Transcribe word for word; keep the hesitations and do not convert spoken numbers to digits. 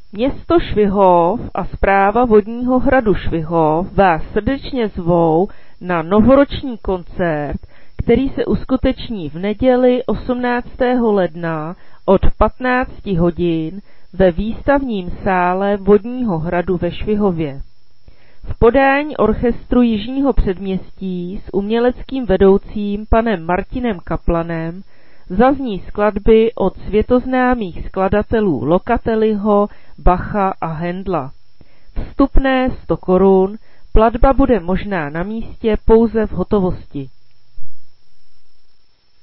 Město Švihov a správa vodního hradu Švihov vás srdečně zvou na novoroční koncert, který se uskuteční v neděli osmnáctého ledna od patnácti hodin ve výstavním sále vodního hradu ve Švihově. V podání orchestru Jižního předměstí s uměleckým vedoucím panem Martinem Kaplanem zazní skladby od světoznámých skladatelů Lokateliho, Bacha a Händla. Vstupné sto korun, platba bude možná na místě pouze v hotovosti.